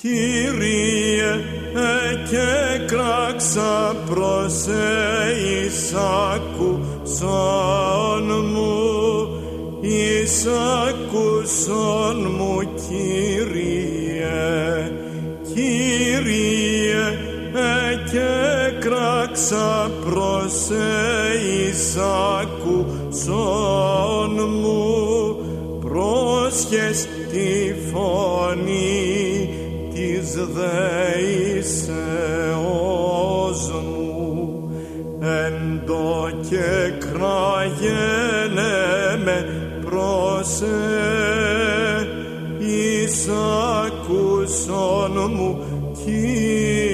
Κύριε, και κράξα προς εισάκουσον μου, εισάκουσον μου, Κύριε. Κύριε, και κράξα προς εισάκουσον μου, πρόσχες τη φωνή της δεήσεώς μου, εντό και κραγένε με προς εισάκουσον μου, Κύριε.